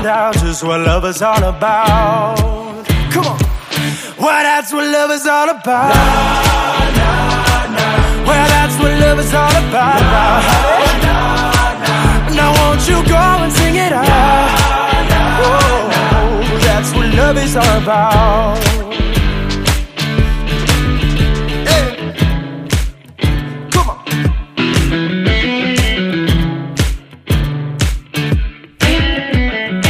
find out just what love is all about. Come on. Well, that's what love is all about. Well, that's what love is all about. Now won't you go and sing it out? Oh, that's what love is all about.